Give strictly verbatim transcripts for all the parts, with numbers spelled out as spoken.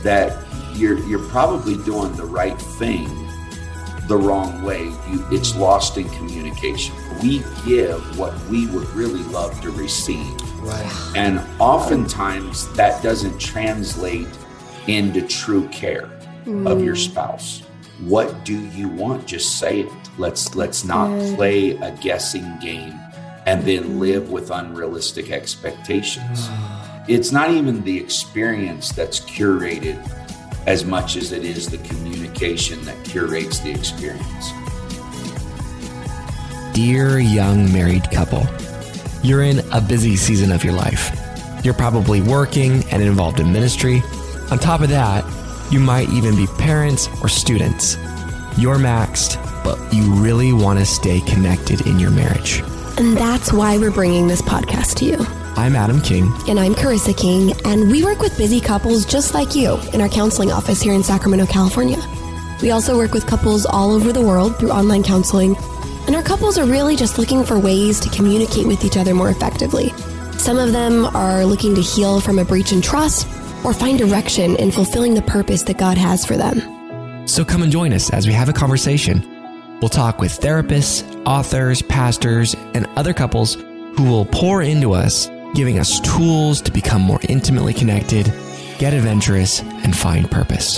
that you're you're probably doing the right thing the wrong way. You, it's lost in communication. We give what we would really love to receive. Right. And oftentimes that doesn't translate into true care mm. of your spouse. What do you want? Just say it. Let's let's not mm. play a guessing game and then live with unrealistic expectations. It's not even the experience that's curated as much as it is the communication that curates the experience. Dear young married couple, you're in a busy season of your life. You're probably working and involved in ministry. On top of that, you might even be parents or students. You're maxed, but you really want to stay connected in your marriage. And that's why we're bringing this podcast to you. I'm Adam King. And I'm Carissa King, and we work with busy couples just like you in our counseling office here in Sacramento, California. We also work with couples all over the world through online counseling, and our couples are really just looking for ways to communicate with each other more effectively. Some of them are looking to heal from a breach in trust or find direction in fulfilling the purpose that God has for them. So come and join us as we have a conversation. We'll talk with therapists, authors, pastors, and other couples who will pour into us, giving us tools to become more intimately connected, get adventurous, and find purpose.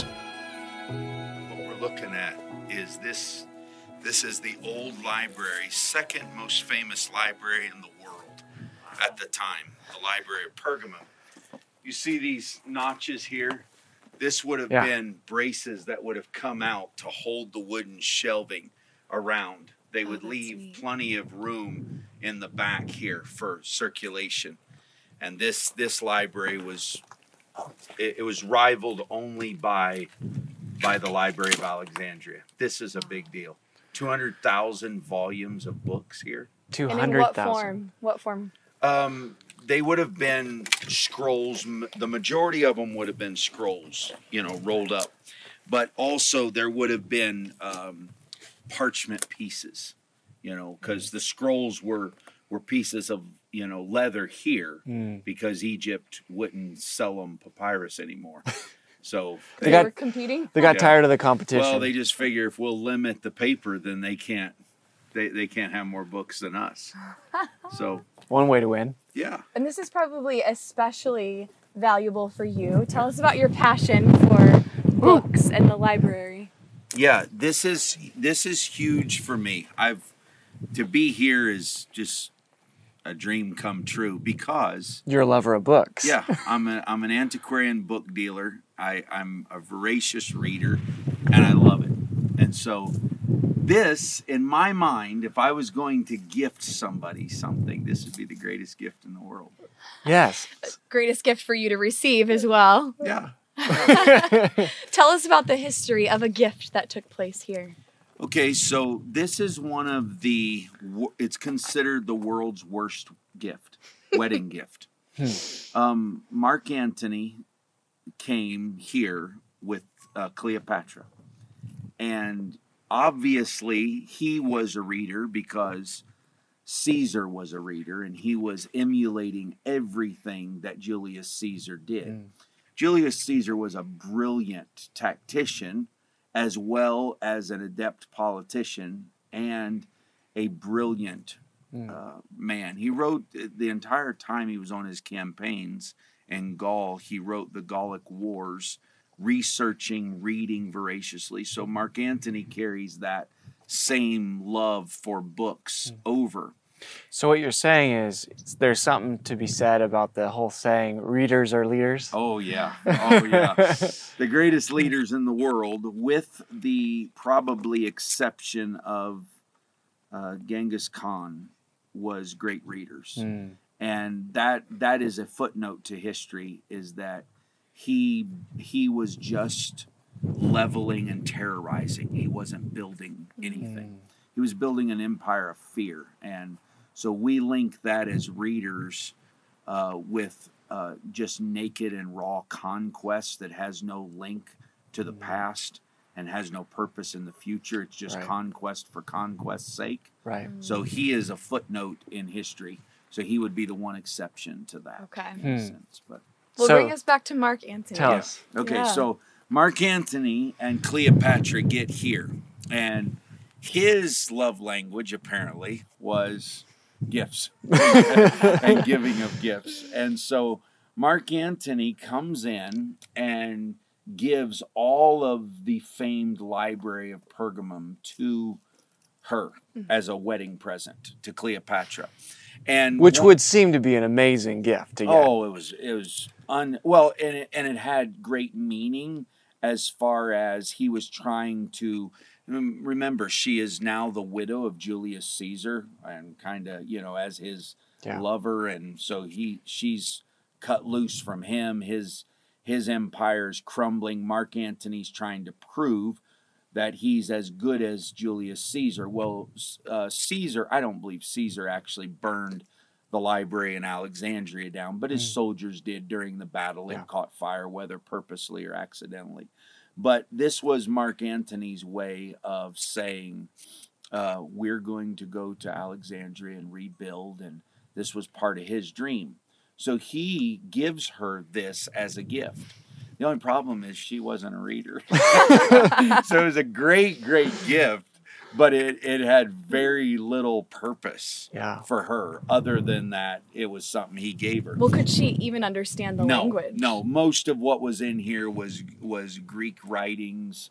What we're looking at is this. This is the old library, second most famous library in the world at the time, the Library of Pergamum. You see these notches here? This would have yeah. been braces that would have come out to hold the wooden shelving around. They would oh, leave neat. plenty of room in the back here for circulation. And this this library was, it, it was rivaled only by, by the Library of Alexandria. This is a big deal. two hundred thousand volumes of books here. two hundred thousand. What form? What form? Um, they would have been scrolls. The majority of them would have been scrolls, you know, rolled up. But also there would have been um, parchment pieces, you know, because the scrolls were, were pieces of, you know, leather here mm. because Egypt wouldn't sell them papyrus anymore. So they, they got, were competing. They got yeah. tired of the competition. Well, they just figure if we'll limit the paper, then they can't. They they can't have more books than us. So one way to win. Yeah. And this is probably especially valuable for you. Tell us about your passion for books and the library. Yeah, this is this is huge for me. I've to be here is just a dream come true because you're a lover of books. Yeah, I'm a I'm an antiquarian book dealer. I, I'm a voracious reader, and I love it. And so this, in my mind, if I was going to gift somebody something, this would be the greatest gift in the world. Yes. Greatest gift for you to receive as well. Yeah. Tell us about the history of a gift that took place here. Okay, so this is one of the, it's considered the world's worst gift, wedding gift. Um, Mark Antony came here with uh, Cleopatra. And obviously he was a reader because Caesar was a reader and he was emulating everything that Julius Caesar did. Mm. Julius Caesar was a brilliant tactician as well as an adept politician and a brilliant mm. uh, man. He wrote the entire time he was on his campaigns in Gaul, he wrote the Gallic Wars, researching, reading voraciously. So Mark Antony carries that same love for books mm. over. So what you're saying is there's something to be said about the whole saying, readers are leaders? Oh, yeah. Oh, yeah. The greatest leaders in the world, with the probably exception of uh, Genghis Khan, was great readers. Mm. And that that is a footnote to history, is that he he was just leveling and terrorizing. He wasn't building anything. Mm. He was building an empire of fear. And so we link that as readers uh, with uh, just naked and raw conquest that has no link to the mm. past and has no purpose in the future. It's just right. conquest for conquest's sake. Right. So he is a footnote in history. So he would be the one exception to that. Okay. In a hmm. sense. But Well, So- bring us back to Mark Antony. Tell us. Okay, Yeah. so Mark Antony and Cleopatra get here, and his love language apparently was gifts and giving of gifts. And so Mark Antony comes in and gives all of the famed library of Pergamum to her as a wedding present to Cleopatra. And Which one- would seem to be an amazing gift to get. Oh, it was it was un well, and it, and it had great meaning as far as he was trying to rem- remember. She is now the widow of Julius Caesar, and kind of you know as his Yeah. lover, and so he she's cut loose from him. His his empire's crumbling. Mark Antony's trying to prove that he's as good as Julius Caesar. Well, uh, Caesar, I don't believe Caesar actually burned the library in Alexandria down, but his Mm. soldiers did during the battle and Yeah. caught fire, whether purposely or accidentally. But this was Mark Antony's way of saying, uh, we're going to go to Alexandria and rebuild, and this was part of his dream. So he gives her this as a gift. The only problem is she wasn't a reader. So it was a great, great gift, but it, it had very little purpose Yeah. for her other than that it was something he gave her. Well, could she even understand the no, language? No, most of what was in here was was Greek writings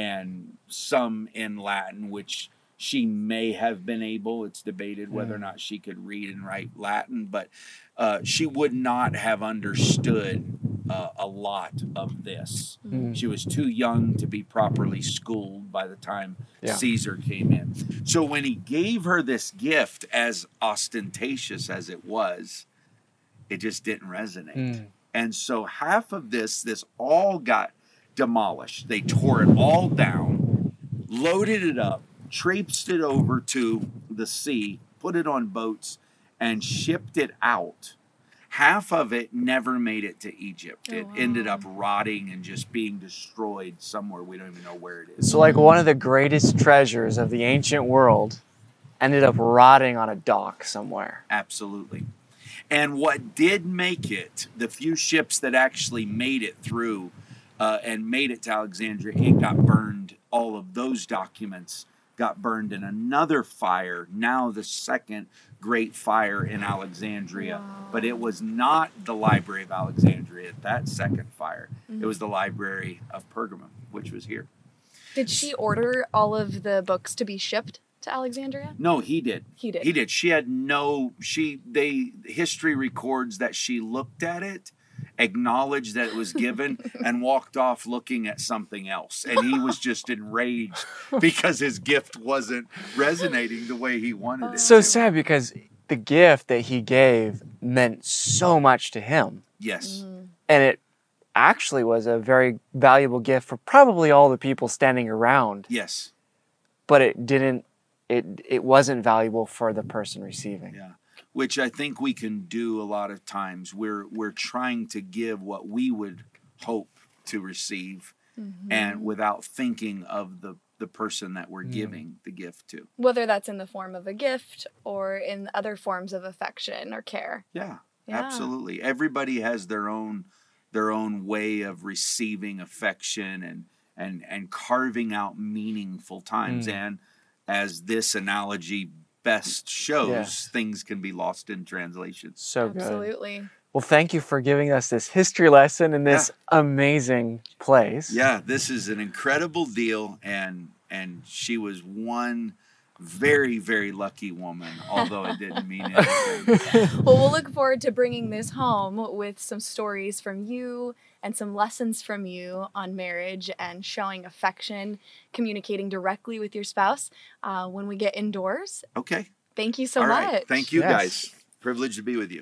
and some in Latin, which she may have been able. It's debated whether or not she could read and write Latin, but uh, she would not have understood uh, a lot of this. Mm. She was too young to be properly schooled by the time Yeah. Caesar came in. So when he gave her this gift, as ostentatious as it was, it just didn't resonate. Mm. And so half of this, this all got demolished. They tore it all down, loaded it up, traipsed it over to the sea, put it on boats, and shipped it out. Half of it never made it to Egypt. Oh, It wow. ended up rotting and just being destroyed somewhere. We don't even know where it is. So, like, one of the greatest treasures of the ancient world ended up rotting on a dock somewhere. Absolutely. And what did make it, the few ships that actually made it through uh, and made it to Alexandria, it got burned. All of those documents got burned in another fire, now the second great fire in Alexandria. Wow. But it was not the Library of Alexandria, that second fire. It was the Library of Pergamum, which was here. Did she order all of the books to be shipped to Alexandria? No, he did. He did. He did. She had no, she, they, history records that she looked at it, acknowledged that it was given, and walked off looking at something else. And he was just enraged because his gift wasn't resonating the way he wanted it. So to. sad because the gift that he gave meant so much to him. Yes. And it actually was a very valuable gift for probably all the people standing around, Yes. but it didn't, it, it wasn't valuable for the person receiving. Yeah. Which I think we can do a lot of times. We're we're trying to give what we would hope to receive, and without thinking of the the person that we're giving the gift to. Whether that's in the form of a gift or in other forms of affection or care. Yeah, Yeah. absolutely. Everybody has their own their own way of receiving affection and and and carving out meaningful times. Mm. And as this analogy best shows, Yeah. things can be lost in translation. So good. Absolutely. Well, thank you for giving us this history lesson in this amazing place. Yeah, this is an incredible deal, and and she was one very, very lucky woman, although it didn't mean anything. Well, we'll look forward to bringing this home with some stories from you and some lessons from you on marriage and showing affection, communicating directly with your spouse uh, when we get indoors. Okay. Thank you so All much. right. Thank you, Yes. guys. Privileged to be with you.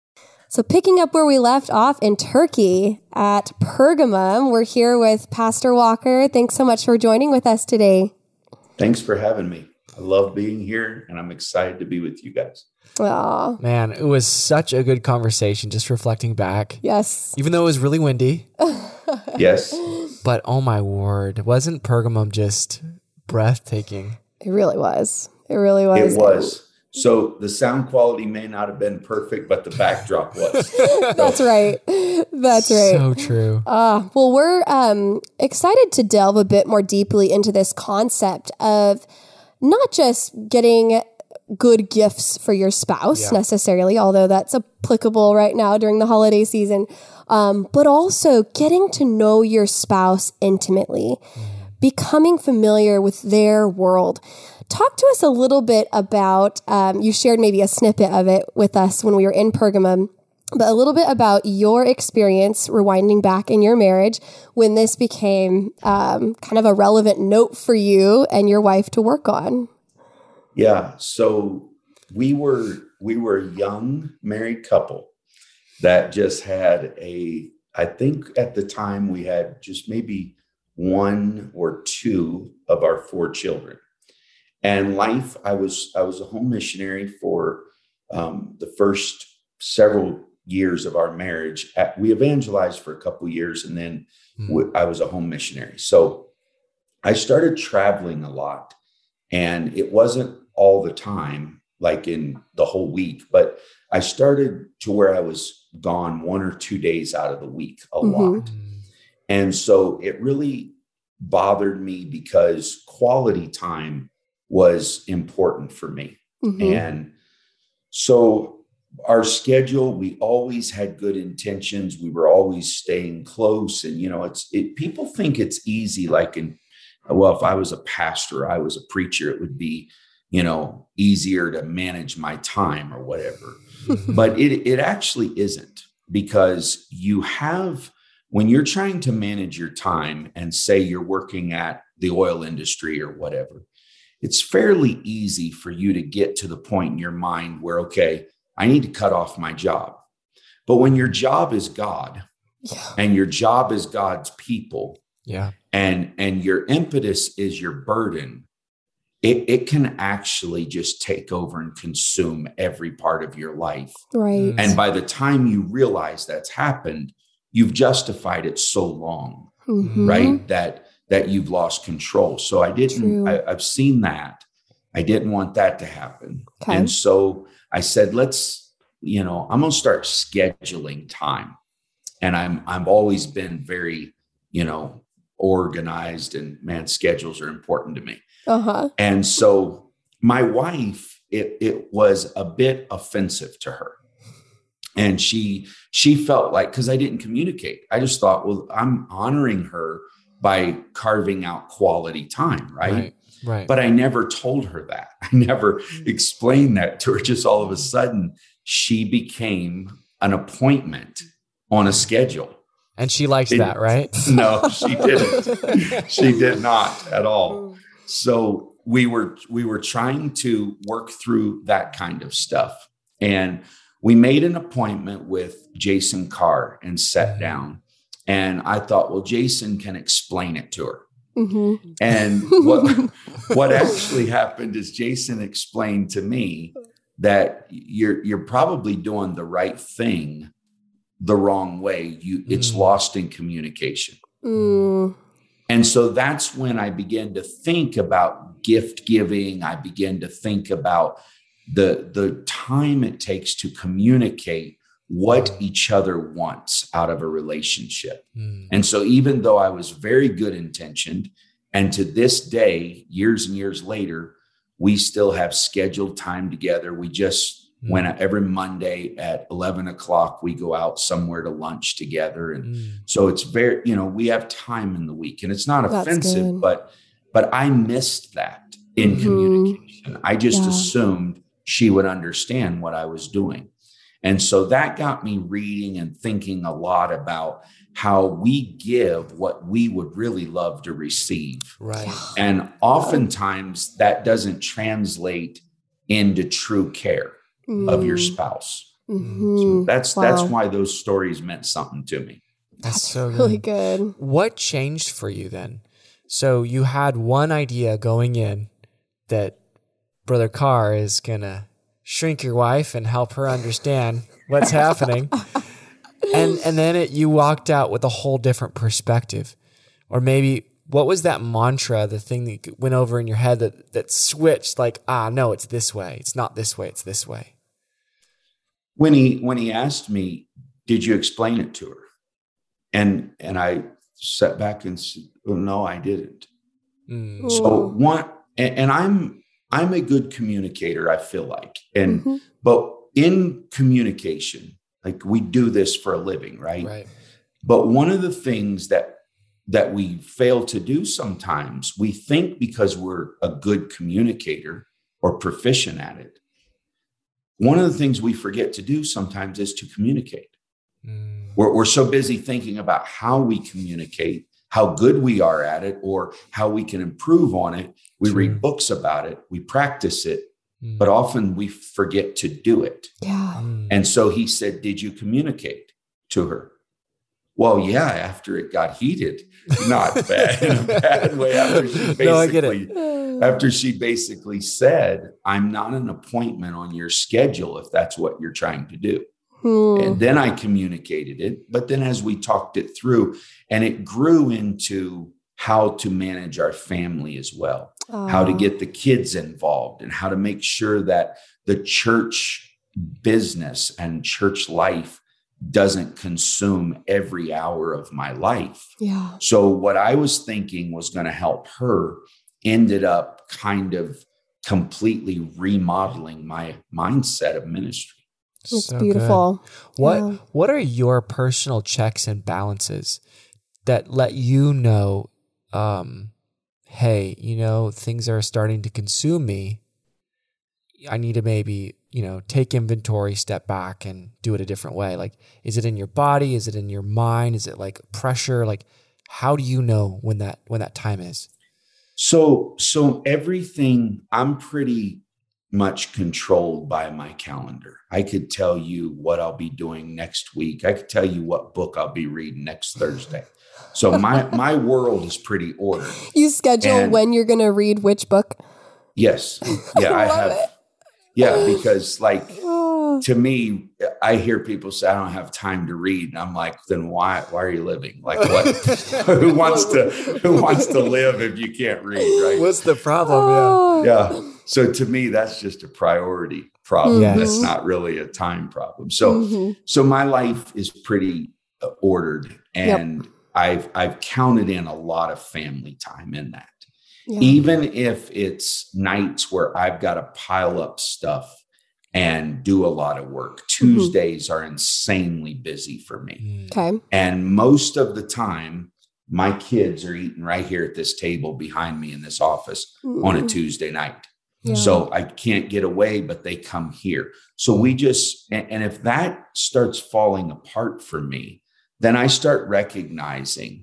So picking up where we left off in Turkey at Pergamum, we're here with Pastor Walker. Thanks so much for joining with us today. Thanks for having me. I love being here, and I'm excited to be with you guys. Aw, Man, it was such a good conversation, just reflecting back. yes. Even though it was really windy, Yes, but oh my word, wasn't Pergamum just breathtaking? It really was. It really was. it was. So the sound quality may not have been perfect, but the backdrop was. That's right. That's right. So true. Uh, well, we're um, excited to delve a bit more deeply into this concept of not just getting good gifts for your spouse Yeah. necessarily, although that's applicable right now during the holiday season, um, but also getting to know your spouse intimately, mm. becoming familiar with their world. Talk to us a little bit about, um, you shared maybe a snippet of it with us when we were in Pergamum, but a little bit about your experience rewinding back in your marriage when this became um, kind of a relevant note for you and your wife to work on. Yeah. So we were, we were a young married couple that just had a, I think at the time we had just maybe one or two of our four children. And life, I was, I was a home missionary for um, the first several years of our marriage. At, we evangelized for a couple of years, and then mm. w- I was a home missionary. So I started traveling a lot, and it wasn't all the time, like in the whole week, but I started to where I was gone one or two days out of the week a mm-hmm. lot. And so it really bothered me because quality time was important for me. Mm-hmm. And so our schedule, we always had good intentions. We were always staying close. And, you know, it's, it, people think it's easy. Like in, well, if I was a pastor, I was a preacher, it would be, you know, easier to manage my time or whatever. But it, it actually isn't, because you have, when you're trying to manage your time and say you're working at the oil industry or whatever, it's fairly easy for you to get to the point in your mind where, okay, I need to cut off my job. But when your job is God yeah. and your job is God's people, yeah, and, and your impetus is your burden, It, it can actually just take over and consume every part of your life. Right. And by the time you realize that's happened, you've justified it so long, mm-hmm. right? That, that you've lost control. So I didn't, I, I've seen that. I didn't want that to happen. Okay. And so I said, let's, you know, I'm going to start scheduling time. And I'm, I've always been very, you know, organized, and man, schedules are important to me. Uh-huh. And so my wife, it, it was a bit offensive to her. And she, she felt like, cause I didn't communicate. I just thought, well, I'm honoring her by carving out quality time. Right. Right. Right. But I never told her that. I never explained that to her. Just all of a sudden she became an appointment on a schedule. And she likes it, that, right? No, she didn't. She did not at all. So we were we were trying to work through that kind of stuff. And we made an appointment with Jason Carr and sat down. And I thought, well, Jason can explain it to her. Mm-hmm. And what, what actually happened is Jason explained to me that you're you're probably doing the right thing the wrong way. You it's mm. lost in communication. Mm. And so that's when I began to think about gift giving. I began to think about the, the time it takes to communicate what each other wants out of a relationship. Mm. And so even though I was very good intentioned, and to this day, years and years later, we still have scheduled time together. We just mm. went out every Monday at eleven o'clock, we go out somewhere to lunch together. And mm. so it's very, you know, we have time in the week, and it's not That's offensive, good. but, but I missed that in mm-hmm. communication. I just yeah. assumed she would understand what I was doing. And so that got me reading and thinking a lot about how we give what we would really love to receive. Right. And oftentimes that doesn't translate into true care mm. of your spouse. Mm-hmm. So that's, wow. that's why those stories meant something to me. That's, that's so good. really good. What changed for you then? So you had one idea going in that Brother Carr is going to shrink your wife and help her understand what's happening. And and then it, you walked out with a whole different perspective. Or maybe what was that mantra, the thing that went over in your head that, that switched like, ah, no, it's this way. It's not this way. It's this way. When he, when he asked me, did you explain it to her? And, and I sat back and said, well, no, I didn't. Mm. So one, and, and I'm, I'm a good communicator, I feel like. And, mm-hmm. but in communication, like we do this for a living, right? Right. But one of the things that, that we fail to do sometimes, we think because we're a good communicator or proficient at it, one of the things we forget to do sometimes is to communicate. Mm. We're, we're so busy thinking about how we communicate, how good we are at it, or how we can improve on it. We True. read books about it, we practice it, mm. but often we forget to do it. Yeah. Mm. And so he said, did you communicate to her? Well, yeah, after it got heated, not bad, in a bad way. After she basically, no, I get it. After she basically said, I'm not an appointment on your schedule if that's what you're trying to do. Hmm. And then I communicated it. But then as we talked it through, and it grew into how to manage our family as well, uh. how to get the kids involved and how to make sure that the church business and church life doesn't consume every hour of my life. Yeah. So what I was thinking was going to help her ended up kind of completely remodeling my mindset of ministry. It's so beautiful. Good. What yeah. What are your personal checks and balances that let you know, um, hey, you know, things are starting to consume me. I need to maybe, you know, take inventory, step back and do it a different way. Like, is it in your body? Is it in your mind? Is it like pressure? Like, how do you know when that, when that time is? So, so everything, I'm pretty much controlled by my calendar. I could tell you what I'll be doing next week. I could tell you what book I'll be reading next Thursday. So my, my world is pretty ordered. You schedule and when you're going to read which book? Yes. Yeah, I, I have. It. Yeah, because like to me, I hear people say I don't have time to read, and I'm like, then why? Why are you living? Like, what? who wants to? Who wants to live if you can't read? Right? What's the problem? Yeah, yeah. So to me, that's just a priority problem. Mm-hmm. That's not really a time problem. So, mm-hmm. so my life is pretty ordered, and yep. I've I've counted in a lot of family time in that. Yeah. Even if it's nights where I've got to pile up stuff and do a lot of work, Tuesdays mm-hmm. are insanely busy for me. Okay. And most of the time, my kids are eating right here at this table behind me in this office mm-hmm. on a Tuesday night. Yeah. So I can't get away, but they come here. So we just, and, and if that starts falling apart for me, then I start recognizing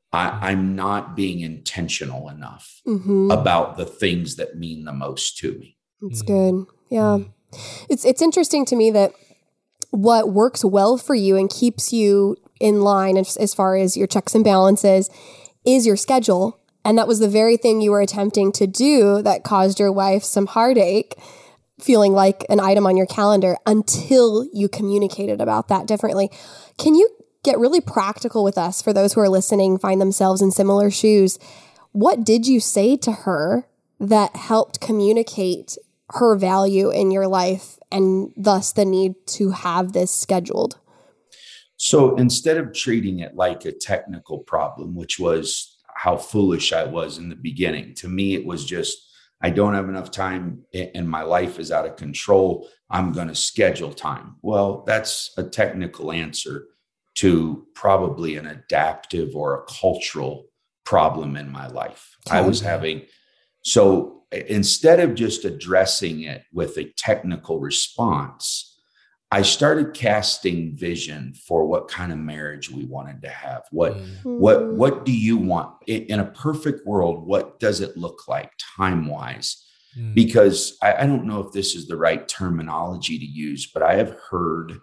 I, I'm not being intentional enough mm-hmm. about the things that mean the most to me. That's good. Yeah. It's it's interesting to me that what works well for you and keeps you in line as, as far as your checks and balances is your schedule. And that was the very thing you were attempting to do that caused your wife some heartache, feeling like an item on your calendar until you communicated about that differently. Can you get really practical with us for those who are listening, find themselves in similar shoes? What did you say to her that helped communicate her value in your life and thus the need to have this scheduled? So instead of treating it like a technical problem, which was how foolish I was in the beginning, to me, it was just, I don't have enough time and my life is out of control. I'm going to schedule time. Well, that's a technical answer to probably an adaptive or a cultural problem in my life. Okay. I was having, so instead of just addressing it with a technical response, I started casting vision for what kind of marriage we wanted to have. What, mm-hmm. what, what do you want in a perfect world? What does it look like time-wise? Mm. Because I, I don't know if this is the right terminology to use, but I have heard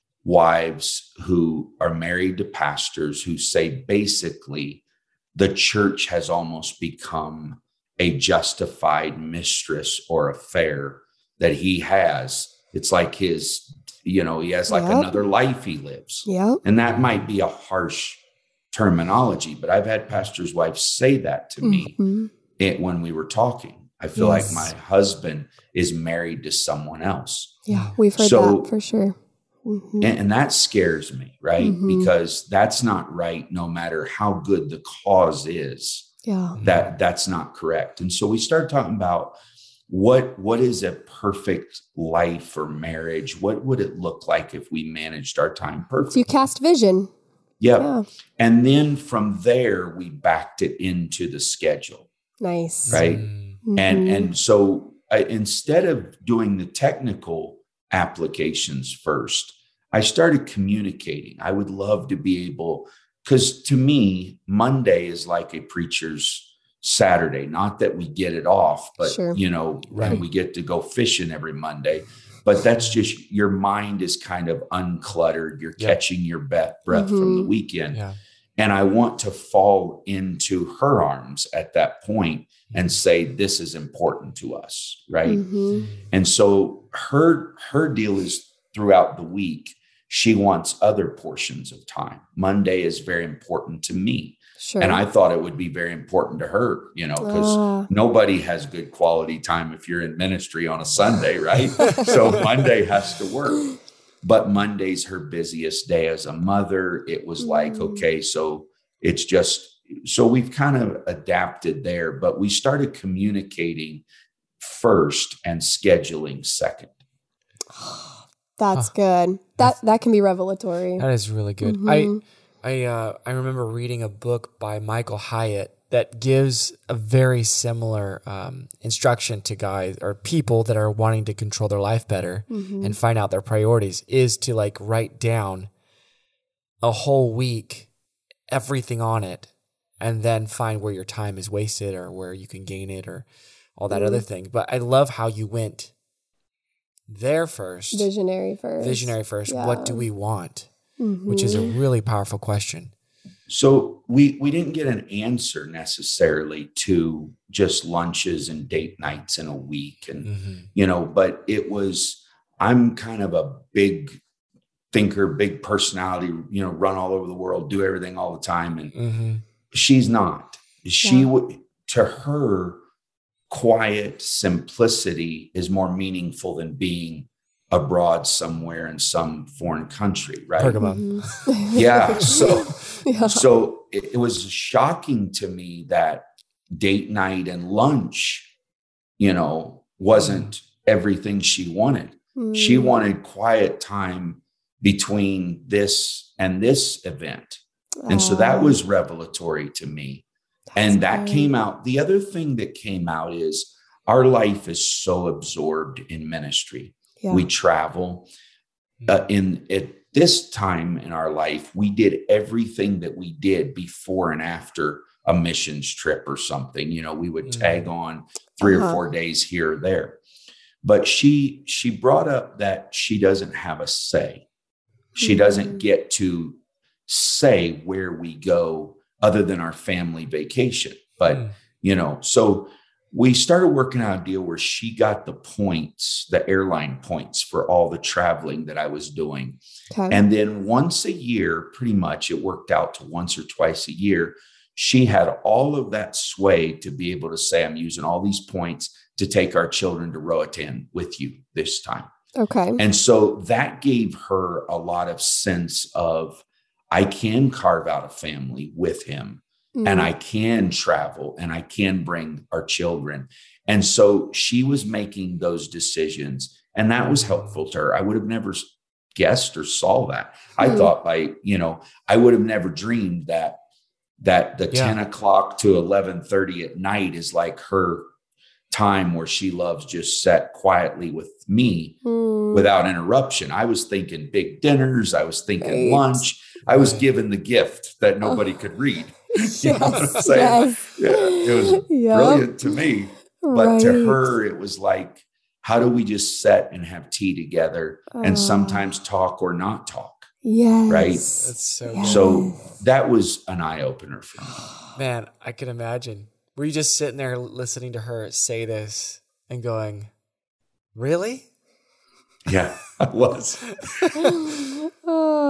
wives who are married to pastors who say basically the church has almost become a justified mistress or affair that he has. It's like his, you know, he has like yep. another life he lives. Yeah. And that might be a harsh terminology, but I've had pastors' wives say that to me Mhm. it, when we were talking. I feel Yes. like my husband is married to someone else. Yeah, we've heard So- that for sure. Mhm. And, and that scares me, right? Mhm. Because that's not right, no matter how good the cause is. Yeah. That that's not correct. And so we started talking about what what is a perfect life or marriage? What would it look like if we managed our time So you perfectly? cast vision. Yep. Yeah. And then from there, we backed it into the schedule, Nice. right? Mm. And Mhm. and so I, instead of doing the technical applications first, I started communicating. I would love to be able, because to me, Monday is like a preacher's Saturday. Not that we get it off, but Sure. you know, Right. and we get to go fishing every Monday. But that's just your mind is kind of uncluttered. You're Yep. catching your breath, breath from the Mhm. weekend. Yeah. And I want to fall into her arms at that point and say, this is important to us. Right. Mhm. And so her, her deal is throughout the week, she wants other portions of time. Monday is very important to me. Sure. And I thought it would be very important to her, you know, because Ah. nobody has good quality time if you're in ministry on a Sunday, right? So Monday has to work. But Monday's her busiest day as a mother. It was like, Mm. okay, so it's just, so we've kind of adapted there, but we started communicating first and scheduling second. That's good. That that can be revelatory. That is really good. Mhm. I I uh, I remember reading a book by Michael Hyatt that gives a very similar um, instruction to guys or people that are wanting to control their life better Mhm. and find out their priorities is to like write down a whole week, everything on it, and then find where your time is wasted or where you can gain it or all that Mhm. other thing. But I love how you went there first, Visionary first. visionary first. What do Yeah. we want? Which is a Mhm. really powerful question. So we we didn't get an answer necessarily to just lunches and date nights in a week, and Mm-hmm. you know, but it was, I'm kind of a big thinker, big personality, you know, run all over the world, do everything all the time, and Mm-hmm. she's not. She Yeah. would, to her, quiet simplicity is more meaningful than being abroad somewhere in some foreign country, right? Pergamum. Mhm. Yeah. So Yeah. so it, it was shocking to me that date night and lunch, you know, wasn't everything she wanted. She Mm. wanted quiet time between this and this event. And so that Ah, was revelatory to me. that's And that good. came out. The other thing that came out is our life is so absorbed in ministry. Yeah. We travel. Uh, in at this time in our life, we did everything that we did before and after a missions trip or something. You know, we would Mm. tag on three Uh-huh. or four days here or there. But she she brought up that she doesn't have a say. She Mhm. doesn't get to say where we go other than our family vacation. But Mm. you know, so we started working out a deal where she got the points, the airline points for all the traveling that I was doing. Okay. And then once a year, pretty much it worked out to once or twice a year, she had all of that sway to be able to say, I'm using all these points to take our children to Roatan with you this time. Okay. And so that gave her a lot of sense of, I can carve out a family with him. And Mm. I can travel and I can bring our children. And so she was making those decisions, and that was helpful to her. I would have never guessed or saw that. I Hmm. thought by, you know, I would have never dreamed that, that the Yeah. ten o'clock to eleven thirty at night is like her time where she loves just sat quietly with me Mm. without interruption. I was thinking big dinners. I was thinking Right. lunch. I was Right. given the gift that nobody could read. Yes. You know what I'm saying? Yes. Yeah, it was Yep. brilliant to me. But to Right. her, it was like, how do we just sit and have tea together and Ah. sometimes talk or not talk? Yes. right? That's so Yes. So that was an eye opener for me. Man, I can imagine. Were you just sitting there listening to her say this and going, really? Yeah, I was. Oh,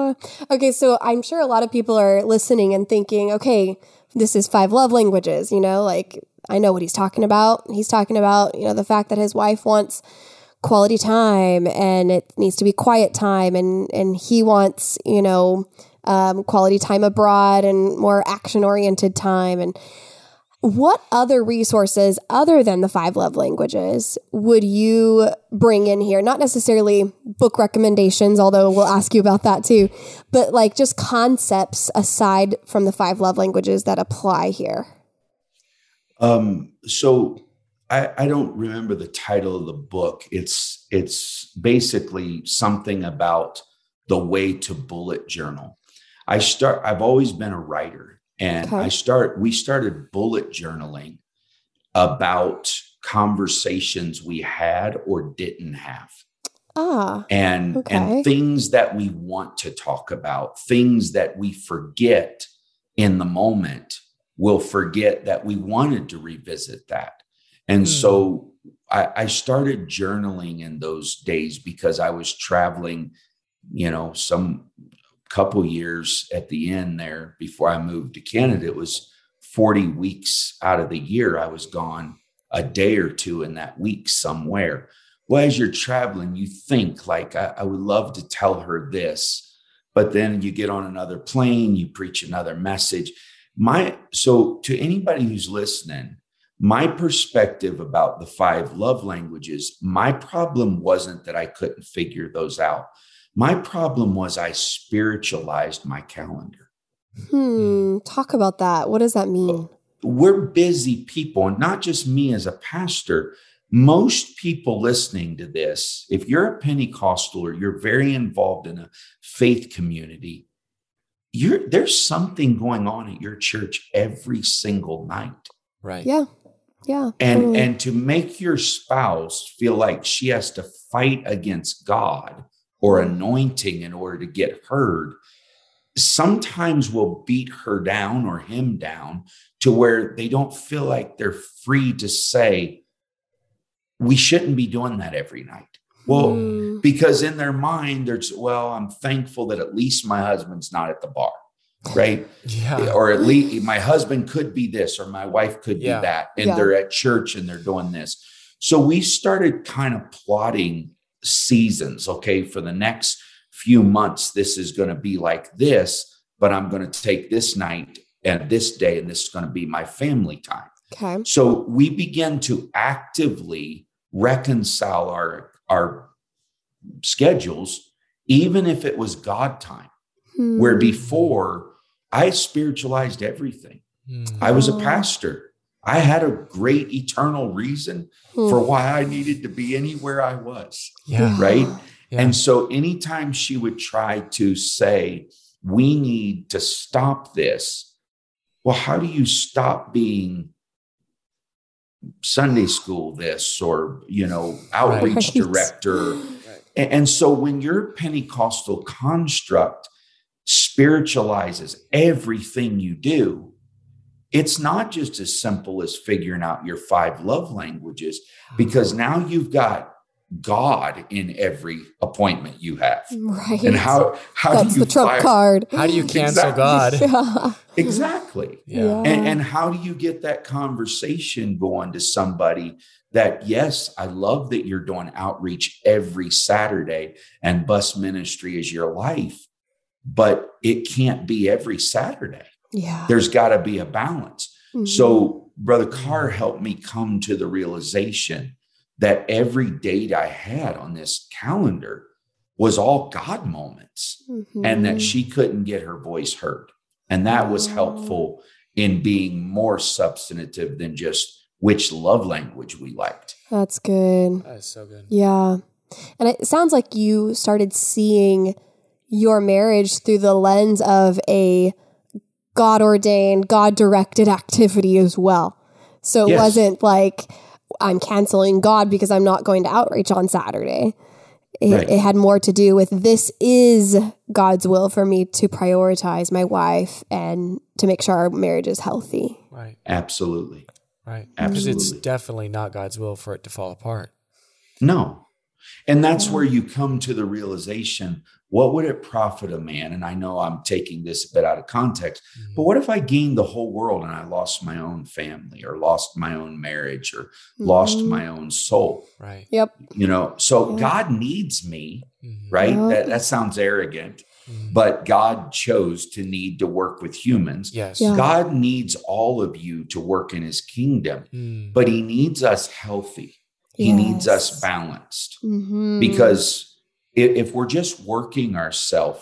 Uh, okay, so I'm sure a lot of people are listening and thinking, okay, this is five love languages, you know, like I know what he's talking about. He's talking about, you know, the fact that his wife wants quality time and it needs to be quiet time, and, and he wants, you know, um, quality time abroad and more action-oriented time. And what other resources other than the five love languages would you bring in here? Not necessarily book recommendations, although we'll ask you about that too, but like just concepts aside from the five love languages that apply here. Um, so I, I don't remember the title of the book. It's, it's basically something about the way to bullet journal. I start, I've always been a writer. And okay. I start, we started bullet journaling about conversations we had or didn't have. Ah, and, okay. and things that we want to talk about, things that we forget in the moment. We'll forget that we wanted to revisit that. And mm. so I, I started journaling in those days because I was traveling, you know, some couple years at the end there before I moved to Canada. It was forty weeks out of the year. I was gone a day or two in that week somewhere. Well, as you're traveling, you think like, I, I would love to tell her this, but then you get on another plane, you preach another message. My, so to anybody who's listening, my perspective about the five love languages, my problem wasn't that I couldn't figure those out. My problem was I spiritualized my calendar. Hmm. Talk about that. What does that mean? We're busy people, and not just me as a pastor. Most people listening to this, if you're a Pentecostal or you're very involved in a faith community, you're, there's something going on at your church every single night. Right. Yeah. Yeah. And, totally. and to make your spouse feel like she has to fight against God or anointing in order to get heard, sometimes we'll beat her down or him down to where they don't feel like they're free to say, we shouldn't be doing that every night. Well, mm. because in their mind, there's, well, I'm thankful that at least my husband's not at the bar, right? Yeah. Or at least my husband could be this, or my wife could yeah. be that. And yeah. they're at church and they're doing this. So we started kind of plotting seasons. Okay, for the next few months, this is going to be like this, but I'm going to take this night and this day, and this is going to be my family time. Okay. So we began to actively reconcile our, our schedules, even if it was God time, hmm. where before I spiritualized everything. Hmm. I was a pastor. I had a great eternal reason hmm. for why I needed to be anywhere I was. Yeah. Right. Yeah. And so anytime she would try to say, we need to stop this. Well, how do you stop being Sunday school this, or, you know, outreach right. director? Right. And, and so when your Pentecostal construct spiritualizes everything you do, it's not just as simple as figuring out your five love languages, because now you've got God in every appointment you have. Right. And how, how That's do you the trump fire, card. How do you cancel exactly. God? Yeah. Exactly. Yeah. Yeah. And, and how do you get that conversation going to somebody that, yes, I love that you're doing outreach every Saturday and bus ministry is your life, but it can't be every Saturday. Yeah. There's got to be a balance. Mm-hmm. So Brother Carr helped me come to the realization that every date I had on this calendar was all God moments, mm-hmm. and that she couldn't get her voice heard. And that was helpful in being more substantive than just which love language we liked. That's good. That is so good. Yeah. And it sounds like you started seeing your marriage through the lens of a God-ordained, God-directed activity as well. So it yes. wasn't like, I'm canceling God because I'm not going to outreach on Saturday. It, right. it had more to do with, this is God's will for me to prioritize my wife and to make sure our marriage is healthy. Right. Absolutely. Right. Absolutely. Because it's definitely not God's will for it to fall apart. No. And that's where you come to the realization, what would it profit a man? And I know I'm taking this a bit out of context, mm-hmm. but what if I gained the whole world and I lost my own family or lost my own marriage or mm-hmm. lost my own soul? Right. Yep. You know, so yeah. God needs me, mm-hmm. right? Yep. That, that sounds arrogant, mm-hmm. but God chose to need to work with humans. Yes. Yeah. God needs all of you to work in his kingdom, mm. but he needs us healthy. He yes. needs us balanced mm-hmm. because if we're just working ourselves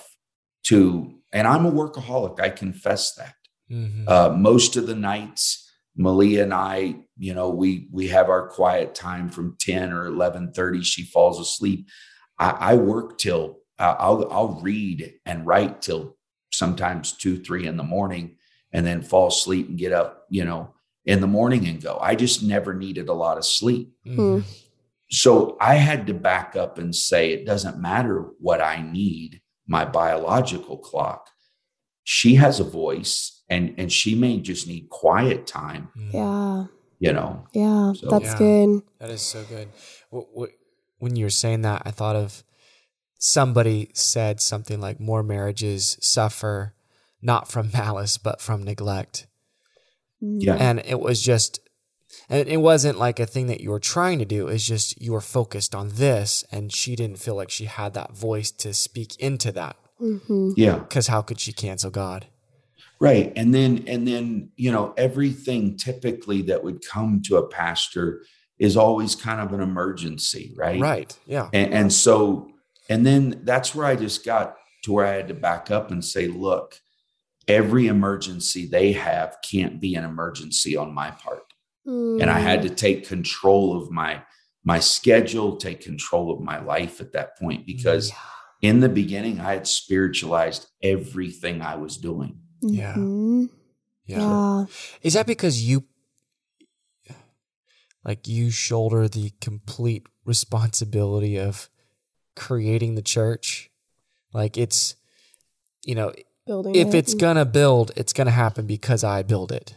to, and I'm a workaholic, I confess that. Mm-hmm. Uh, most of the nights, Malia and I, you know, we we have our quiet time from ten or eleven thirty. She falls asleep. I, I work till uh, I'll I'll read and write till sometimes two, three in the morning, and then fall asleep and get up, you know, in the morning and go. I just never needed a lot of sleep. Mm-hmm. So I had to back up and say, it doesn't matter what I need, my biological clock. She has a voice and, and she may just need quiet time. Yeah. You know? Yeah, so, that's yeah, good. That is so good. What, what, when you were saying that, I thought of somebody said something like more marriages suffer not from malice, but from neglect. Yeah. And it was just, and it wasn't like a thing that you were trying to do. It's just you were focused on this, and she didn't feel like she had that voice to speak into that. Mm-hmm. Yeah. Because how could she cancel God? Right. And then, and then, you know, everything typically that would come to a pastor is always kind of an emergency, right? Right. Yeah. And, and so, and then that's where I just got to where I had to back up and say, look, every emergency they have can't be an emergency on my part. Mm. And I had to take control of my, my schedule, take control of my life at that point, because yeah. in the beginning, I had spiritualized everything I was doing. Yeah. Mm-hmm. yeah. Yeah. Is that because you, like you shoulder the complete responsibility of creating the church? Like it's, you know, Building if it. it's going to build, it's going to happen because I build it.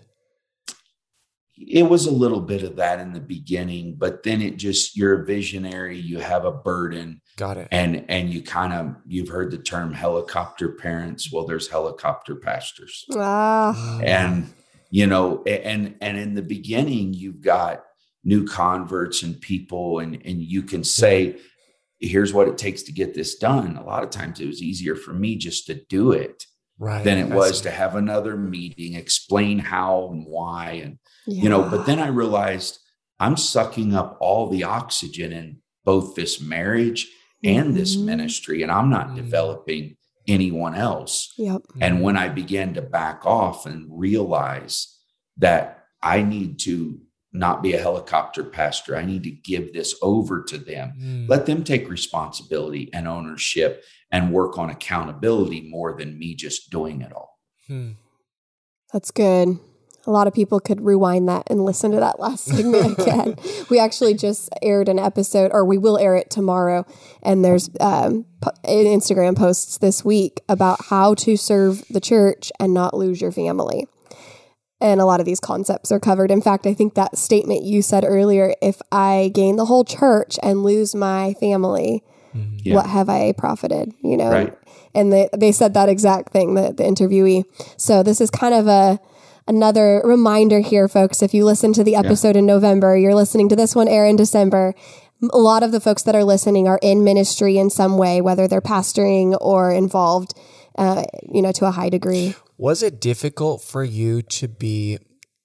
It was a little bit of that in the beginning, but then it just, you're a visionary, you have a burden. Got it. And, and you kind of, you've heard the term helicopter parents. Well, there's helicopter pastors. Ah. And, you know, and, and in the beginning, you've got new converts and people, and, and you can say, here's what it takes to get this done. A lot of times it was easier for me just to do it right. than it was to have another meeting, explain how and why. And, yeah. you know, but then I realized I'm sucking up all the oxygen in both this marriage and mm-hmm. this ministry, and I'm not mm-hmm. developing anyone else. Yep. And when I began to back off and realize that I need to not be a helicopter pastor, I need to give this over to them, mm. let them take responsibility and ownership and work on accountability more than me just doing it all. Hmm. That's good. A lot of people could rewind that and listen to that last segment again. We actually just aired an episode, or we will air it tomorrow. And there's um, Instagram posts this week about how to serve the church and not lose your family. And a lot of these concepts are covered. In fact, I think that statement you said earlier, if I gain the whole church and lose my family, mm-hmm. yeah. what have I profited? You know, right. And they, they said that exact thing, the, the interviewee. So this is kind of a another reminder here, folks. If you listen to the episode yeah. in November, you're listening to this one air in December. A lot of the folks that are listening are in ministry in some way, whether they're pastoring or involved, uh, you know, to a high degree. Was it difficult for you to be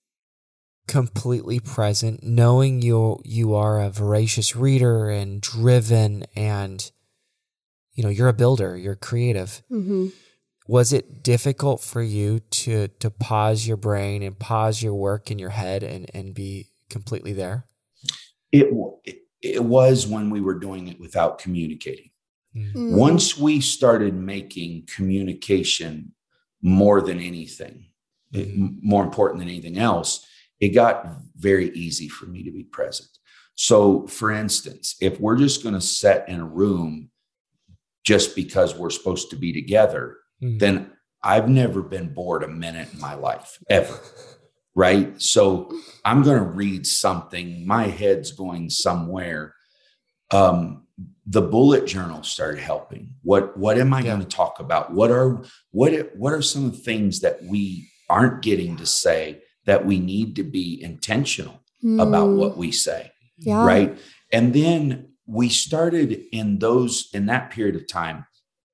completely present, knowing you you are a voracious reader and driven, and you know you're a builder, you're creative? Mm-hmm. Was it difficult for you to to pause your brain and pause your work in your head and, and be completely there? It, it it was when we were doing it without communicating. Mm-hmm. Once we started making communication more than anything, it, more important than anything else, it got very easy for me to be present. So, for instance, if we're just going to sit in a room just because we're supposed to be together, mm-hmm. then I've never been bored a minute in my life, ever. Right? So I'm going to read something. My head's going somewhere. Um, the bullet journal started helping. What what am I Yeah. going to talk about? What are what what are some of the things that we aren't getting to say that we need to be intentional Mm. about what we say, Yeah. right? And then we started in those in that period of time,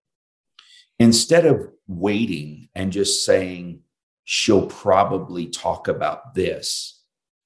instead of waiting and just saying she'll probably talk about this,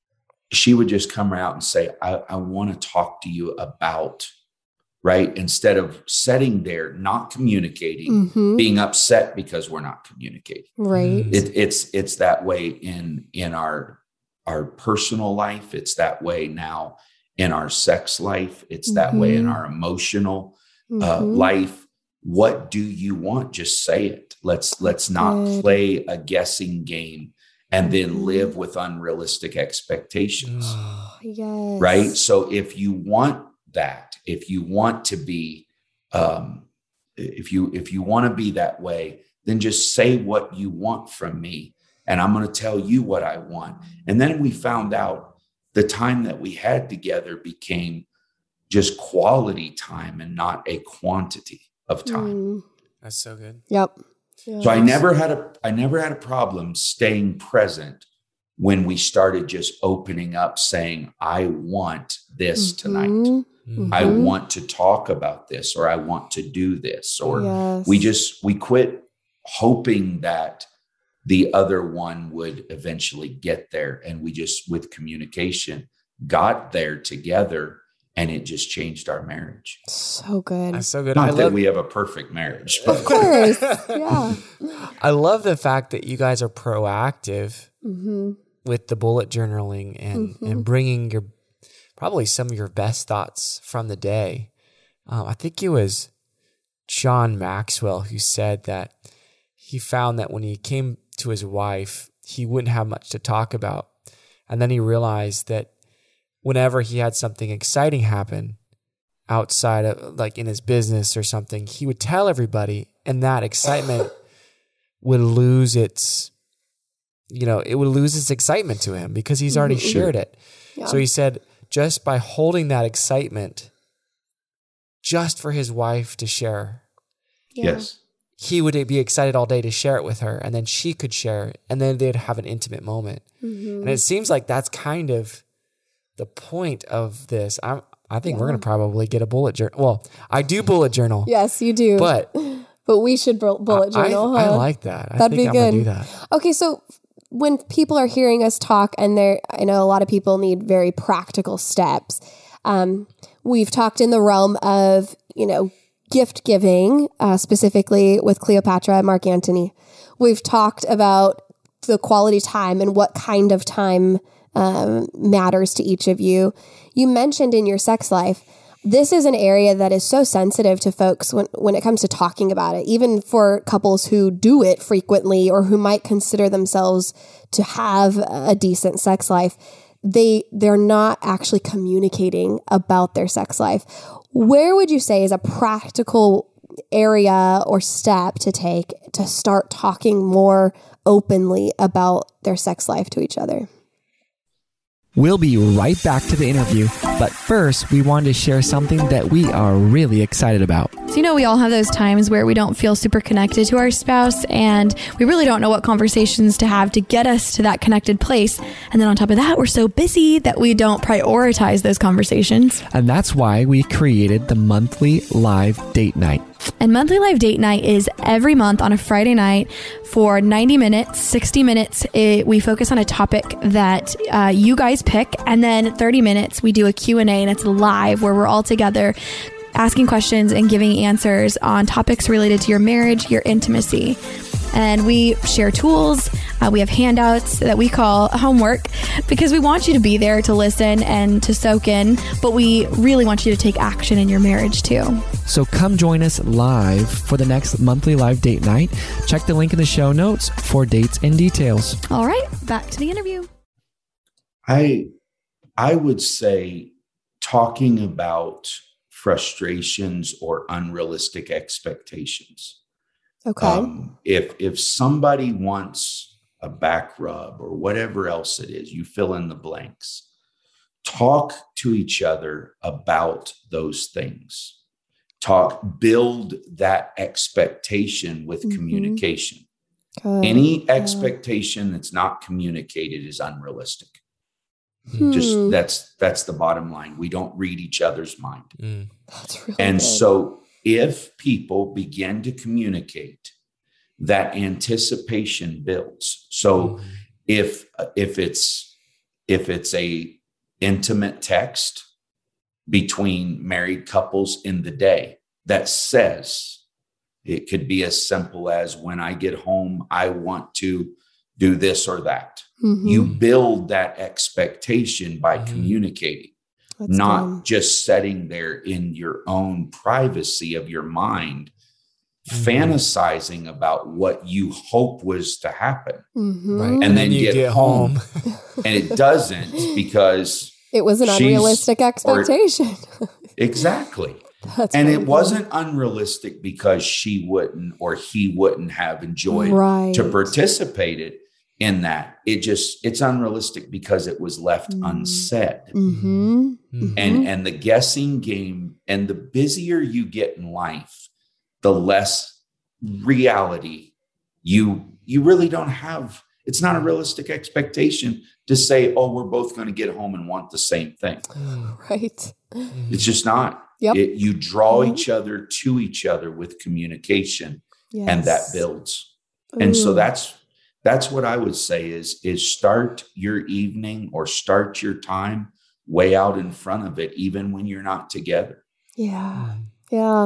she would just come out and say, I, I want to talk to you about, right? Instead of sitting there, not communicating, Mhm. being upset because we're not communicating. Right. Mm. It, it's it's that way in in our our personal life. It's that way now in our sex life. It's that way in Mhm. our emotional uh, Mhm. life. What do you want? Just say it. Let's let's not good. play a guessing game and then Mhm. live with unrealistic expectations. Mm. Yes. Right. So if you want that, if you want to be, um, if you if you want to be that way, then just say what you want from me, and I'm going to tell you what I want. And then we found out the time that we had together became just quality time and not a quantity of time. Mm. That's so good. Yep. Yeah. So I never had a I never had a problem staying present when we started just opening up, saying, I want this tonight. Mhm. Mm. I Mhm. want to talk about this, or I want to do this, or Yes. we just we quit hoping that the other one would eventually get there. And we just, with communication, got there together, and it just changed our marriage. So good. That's so good. Not I that love we have a perfect marriage, Of but course. Yeah. I love the fact that you guys are proactive Mm-hmm. with the bullet journaling and Mhm. and bringing your probably some of your best thoughts from the day. Um, I think it was John Maxwell who said that he found that when he came to his wife, he wouldn't have much to talk about, and then he realized that whenever he had something exciting happen outside of, like in his business or something, he would tell everybody, and that excitement would lose its, you know, it would lose its excitement to him because he's already Mhm. shared it. Yeah. So he said, just by holding that excitement, just for his wife to share, Yeah. yes. he would be excited all day to share it with her, and then she could share it, and then they'd have an intimate moment. Mhm. And it seems like that's kind of the point of this. I'm, I think we're Yeah. going to probably get a bullet journal. Well, I do bullet journal, Yes, you do. but but we should bu- bullet I, journal. I huh? like that. I That'd think be I'm going to good. do that. Okay, so when people are hearing us talk, and they're, I know a lot of people need very practical steps. Um, we've talked in the realm of, you know, gift giving, uh, specifically with Cleopatra and Mark Antony. We've talked about the quality time and what kind of time um, matters to each of you. You mentioned in your sex life, this is an area that is so sensitive to folks when, when it comes to talking about it, even for couples who do it frequently or who might consider themselves to have a decent sex life. They, they're not actually communicating about their sex life. Where would you say is a practical area or step to take to start talking more openly about their sex life to each other? We'll be right back to the interview, but first we wanted to share something that we are really excited about. So, you know, we all have those times where we don't feel super connected to our spouse, and we really don't know what conversations to have to get us to that connected place. And then on top of that, we're so busy that we don't prioritize those conversations. And that's why we created the monthly live date night. And monthly live date night is every month on a Friday night for ninety minutes, sixty minutes. It, we focus on a topic that uh, you guys pick. And then thirty minutes, we do a Q and A, and it's live where we're all together asking questions and giving answers on topics related to your marriage, your intimacy. And we share tools. Uh, we have handouts that we call homework because we want you to be there to listen and to soak in, but we really want you to take action in your marriage too. So come join us live for the next monthly live date night. Check the link in the show notes for dates and details. All right, back to the interview. I I would say talking about frustrations or unrealistic expectations. Okay. Um, if if somebody wants a back rub or whatever else it is, you fill in the blanks. talk to each other about those things. Talk, build that expectation with Mhm. communication. Good. Any Yeah. expectation that's not communicated is unrealistic. Hmm. Just that's that's the bottom line. We don't read each other's mind. Mm. That's really And good. so if people begin to communicate, that anticipation builds. So Mm. if if it's if it's a intimate text between married couples in the day that says, it could be as simple as, when I get home, I want to do this or that. Mhm. You build that expectation by Mhm. communicating, That's not good. just sitting there in your own privacy of your mind, Mhm. fantasizing about what you hope was to happen. Mhm. Right. And And, then then you get get, home. home. And it doesn't, because It was an She's- unrealistic expectation. exactly. That's And really it good. wasn't unrealistic because she wouldn't or he wouldn't have enjoyed right. to participate it in that. It just, it's unrealistic because it was left Mm. unsaid. Mm-hmm. Mhm. And and the guessing game, and the busier you get in life, the less reality you you really don't have. It's not a realistic expectation to say, oh, we're both going to get home and want the same thing. Mm. Right. Mhm. It's just not. Yep. It, you draw Mhm. each other to each other with communication, Yes. and that builds. And so Ooh. that's that's what I would say is is start your evening or start your time way out in front of it, even when you're not together. Yeah. Mm. Yeah.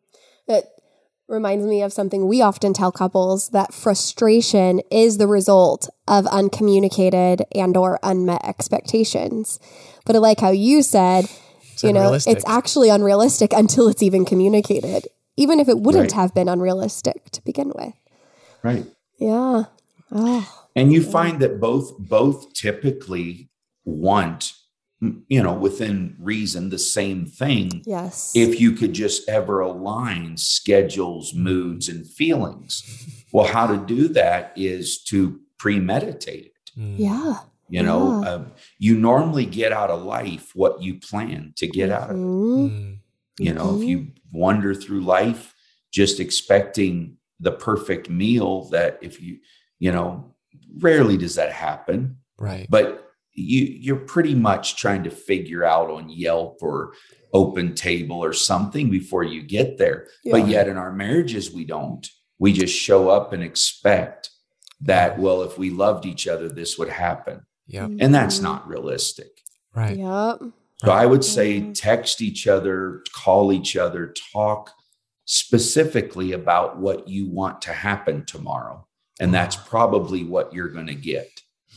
It reminds me of something we often tell couples, that frustration is the result of uncommunicated and or unmet expectations. But I like how you said, It's you know, unrealistic. it's actually unrealistic until it's even communicated, even if it wouldn't Right. have been unrealistic to begin with. Right. Yeah. Oh, And you find that both both typically want, you know, within reason, the same thing. yes. If you could just ever align schedules, moods, and feelings. Well, how to do that is to premeditate it. Mm. yeah. You know, Yeah. uh, you normally get out of life what you plan to get out of it. Mhm. Mm. You know, if you wander through life just expecting the perfect meal, that if you, you know, rarely does that happen, Right. but you, you're pretty much trying to figure out on Yelp or Open Table or something before you get there. But Yeah. yet in our marriages, we don't. We just show up and expect that, well, if we loved each other, this would happen. Yep. And that's Mhm. not realistic. Right. Yep. So I would say Mhm. text each other, call each other, talk specifically about what you want to happen tomorrow. And that's probably what you're going to get.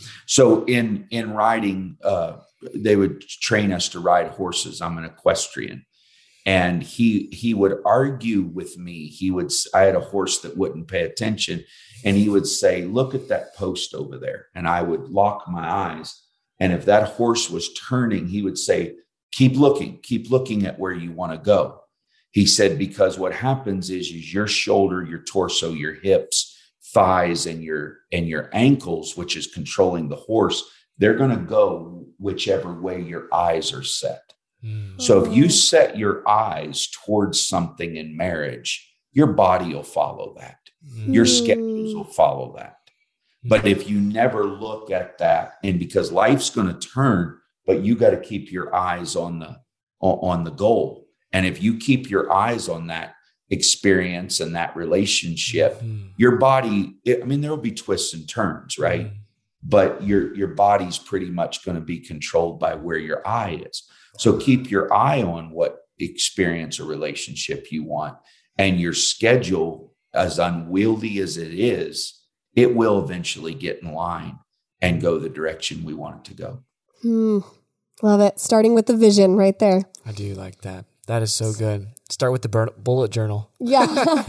So in, in riding, uh, they would train us to ride horses. I'm an equestrian. And he, he would argue with me. He would, I had a horse that wouldn't pay attention, and he would say, look at that post over there. And I would lock my eyes. And if that horse was turning, he would say, keep looking, keep looking at where you want to go. He said, because what happens is, is your shoulder, your torso, your hips, thighs, and your, and your ankles, which is controlling the horse, they're going to go whichever way your eyes are set. Mm. So if you set your eyes towards something in marriage, your body will follow that. Mm. Your Mm. schedules will follow that. But if you never look at that, and because life's going to turn, but you got to keep your eyes on the on the goal. And if you keep your eyes on that experience and that relationship, Mm. your body, I mean, there will be twists and turns, right? Mm. But your your body's pretty much going to be controlled by where your eye is. So keep your eye on what experience or relationship you want, and your schedule, as unwieldy as it is, it will eventually get in line and go the direction we want it to go. Hmm. Love it. Starting with the vision right there. I do like that. That is so good. Start with the bur- bullet journal Yeah.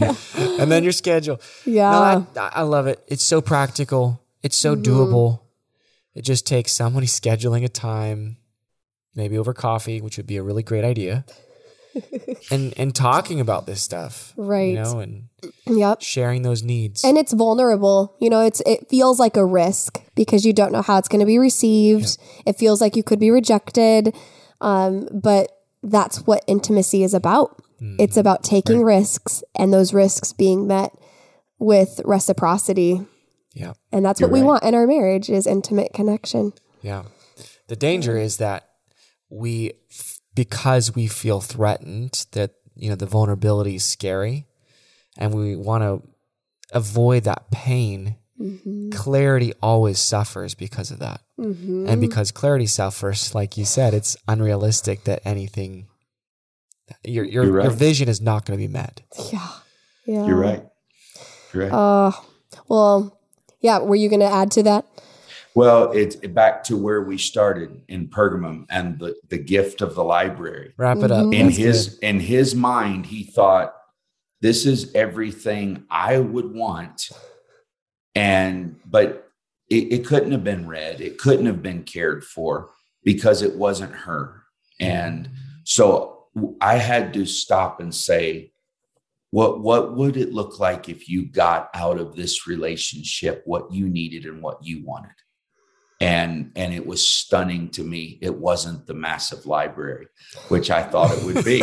and then your schedule. yeah. No, I, I love it. It's so practical. It's so Mhm. doable. It just takes somebody scheduling a time, maybe over coffee, which would be a really great idea. and and talking about this stuff, Right. You know, and Yep. sharing those needs. And it's vulnerable. You know, it's it feels like a risk because you don't know how it's going to be received. It feels like you could be rejected. Um, but that's what intimacy is about. Mm. It's about taking Right. risks and those risks being met with reciprocity. Yeah. And that's You're what we right. want in our marriage is intimate connection. Yeah. The danger is that we, f- because we feel threatened, that, you know, the vulnerability is scary and we want to avoid that pain. Mm-hmm. Clarity always suffers because of that. Mm-hmm. And because clarity suffers, like you said, it's unrealistic that anything, your, your, You're right. your vision is not going to be met. Yeah. Yeah. You're right. You're right. Uh, well, yeah. Were you going to add to that? Well, it's back to where we started in Pergamum and the, the gift of the library. Wrap it up. Mhm. In That's his good. in his mind, he thought, this is everything I would want. And but it, it couldn't have been read. It couldn't have been cared for because it wasn't her. And so I had to stop and say, what what would it look like if you got out of this relationship what you needed and what you wanted? And and it was stunning to me. It wasn't the massive library, which I thought it would be.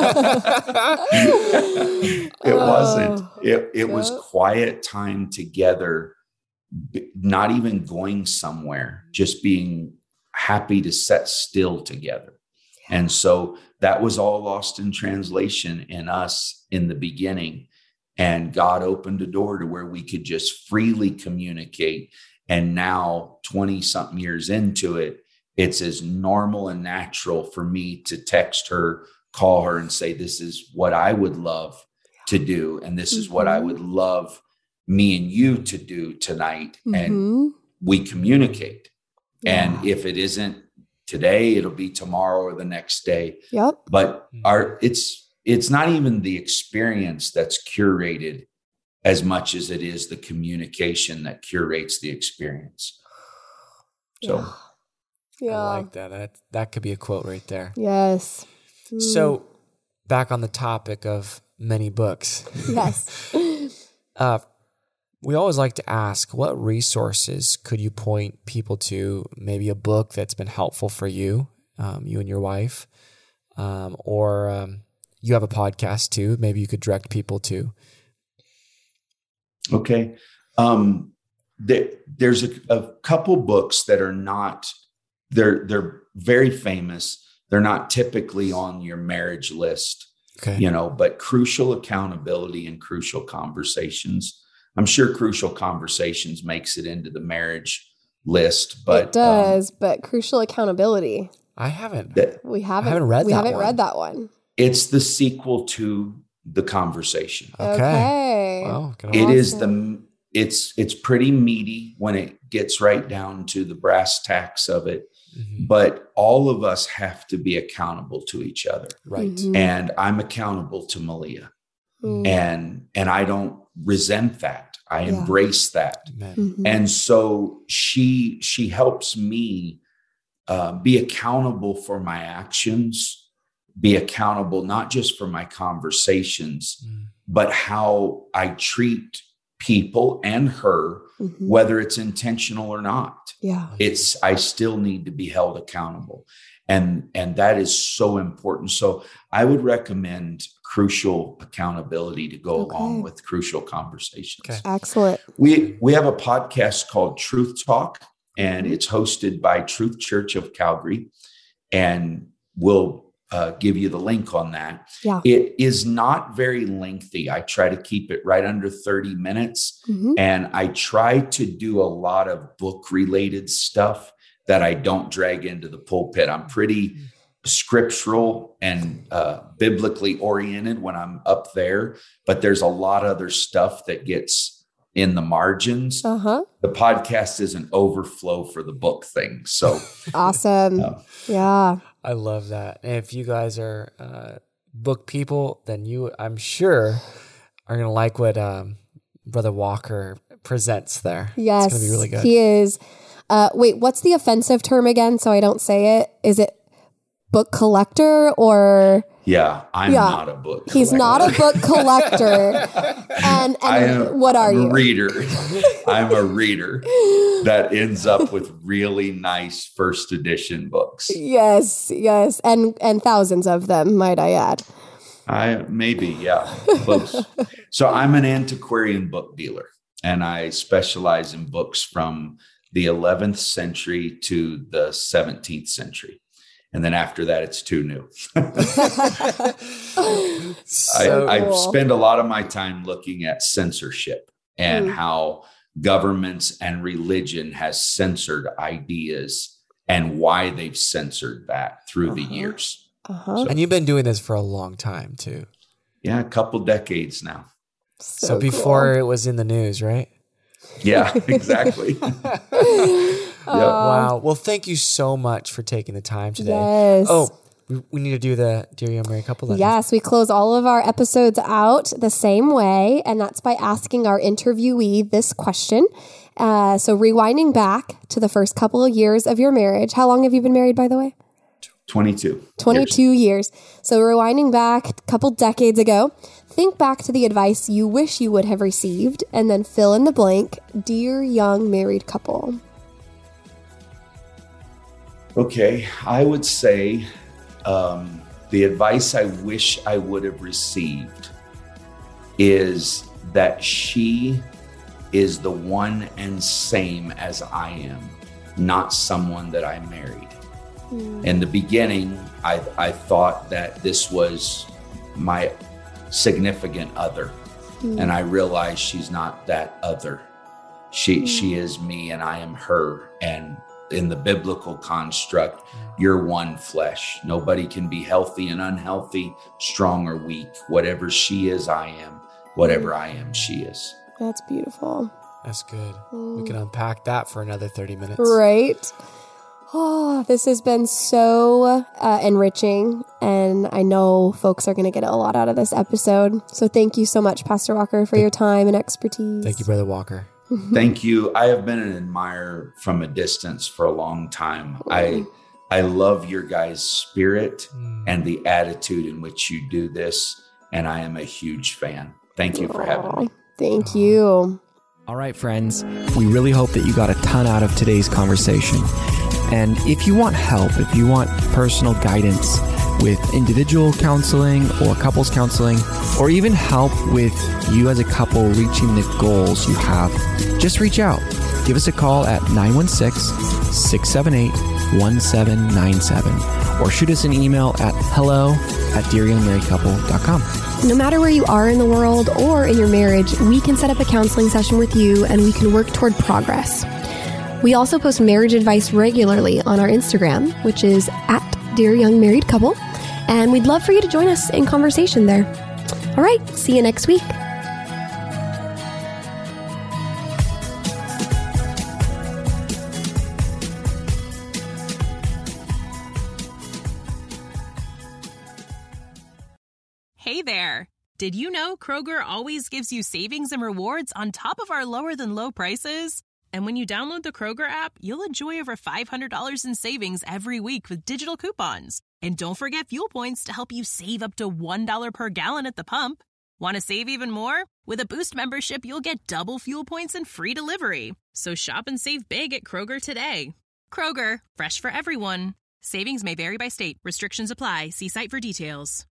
It wasn't. It it was Yep. quiet time together, b- not even going somewhere, just being happy to sit still together. And so that was all lost in translation in us in the beginning. And God opened a door to where we could just freely communicate. And now, twenty something years into it, it's as normal and natural for me to text her, call her, and say, this is what I would love to do. And this is what I would love me and you to do tonight. And Mhm. we communicate. Yeah. And if it isn't today, it'll be tomorrow or the next day. Yep. But our it's it's not even the experience that's curated as much as it is the communication that curates the experience. So Yeah. I like that. That that could be a quote right there. Yes. Mm. So, back on the topic of many books, Yes. uh, we always like to ask, what resources could you point people to? Maybe a book that's been helpful for you, um, you and your wife, um, or um, you have a podcast too. Maybe you could direct people to. okay. Um there, there's a, a couple books that are not they're they're very famous. They're not typically on your marriage list. Okay. You know, but Crucial Accountability and Crucial Conversations. I'm sure Crucial Conversations makes it into the marriage list, but it does, but crucial accountability. I haven't. um, that We haven't, haven't read we that haven't one. read that one. it's the sequel to The Conversation. Okay. Okay. Well, can It I- is Awesome. the it's it's pretty meaty when it gets right down to the brass tacks of it, Mhm. but all of us have to be accountable to each other. Right. Mhm. And I'm accountable to Malia. Mm. And and I don't resent that. I Yeah. embrace that. Amen. Mhm. And so she she helps me uh, be accountable for my actions, be accountable not just for my conversations, Mm. but how I treat people and her, Mhm. whether it's intentional or not. Yeah. It's I still need to be held accountable, and and that is so important. So I would recommend Crucial Accountability to go Okay. along with Crucial Conversations. Okay. Excellent. We we have a podcast called Truth Talk, and it's hosted by Truth Church of Calgary, and we'll uh, give you the link on that. Yeah. It is not very lengthy. I try to keep it right under thirty minutes, Mhm. and I try to do a lot of book related stuff that I don't drag into the pulpit. I'm pretty scriptural and uh, biblically oriented when I'm up there, but there's a lot of other stuff that gets in the margins. Uh-huh. The podcast is an overflow for the book thing. So Awesome. uh, Yeah. I love that. And if you guys are uh, book people, then you, I'm sure, are going to like what um, Brother Walker presents there. Yes. It's going to be really good. He is. Uh, wait, what's the offensive term again? So I don't say it. Is it book collector or Yeah, I'm Yeah. not a book collector. He's not a book collector. and and I am, what are I'm you? a reader. I'm a reader that ends up with really nice first edition books. Yes, yes. And and thousands of them, might I add. I maybe, yeah, close. So I'm an antiquarian book dealer, and I specialize in books from the eleventh century to the seventeenth century. And then after that, it's too new. So I, I cool. spend a lot of my time looking at censorship and Mm. how governments and religion has censored ideas and why they've censored that through the Uh-huh. years. Uh-huh. And you've been doing this for a long time too. Yeah, a couple decades now. So, So before cool. it was in the news, right? Yeah, exactly. Uh, Wow. Well, thank you so much for taking the time today. Yes. Oh, we, we need to do the Dear Young Married Couple letter. Yes, we close all of our episodes out the same way, and that's by asking our interviewee this question. Uh, so, rewinding back to the first couple of years of your marriage, how long have you been married, by the way? twenty-two. twenty-two years. So, rewinding back a couple decades ago, think back to the advice you wish you would have received, and then fill in the blank. Dear young married couple. Okay, I would say um, the advice I wish I would have received is that she is the one and same as I am, not someone that I married. Mm. In the beginning, I, I thought that this was my significant other, mm. and I realized she's not that other. She, mm. she is me and I am her, and in the biblical construct, you're one flesh. Nobody can be healthy and unhealthy, strong or weak. Whatever she is, I am. Whatever I am, she is. That's beautiful. That's good. Mm. We can unpack that for another thirty minutes. Right. Oh, this has been so uh, enriching, and I know folks are going to get a lot out of this episode. So thank you so much, Pastor Walker, for your time and expertise. Thank you, Brother Walker. Thank you. I have been an admirer from a distance for a long time. Mm. I I love your guys' spirit mm. and the attitude in which you do this, and I am a huge fan. Thank you for having me. Thank you. All right, friends. We really hope that you got a ton out of today's conversation. And if you want help, if you want personal guidance with individual counseling or couples counseling, or even help with you as a couple reaching the goals you have, just reach out. Give us a call at nine one six, six seven eight, one seven nine seven or shoot us an email at hello at dear young married couple dot com. No matter where you are in the world or in your marriage, we can set up a counseling session with you and we can work toward progress. We also post marriage advice regularly on our Instagram, which is at Dear Young Married Couple, and we'd love for you to join us in conversation there. All right, see you next week. Hey there. Did you know Kroger always gives you savings and rewards on top of our lower than low prices? And when you download the Kroger app, you'll enjoy over five hundred dollars in savings every week with digital coupons. And don't forget fuel points to help you save up to one dollar per gallon at the pump. Want to save even more? With a Boost membership, you'll get double fuel points and free delivery. So shop and save big at Kroger today. Kroger, fresh for everyone. Savings may vary by state. Restrictions apply. See site for details.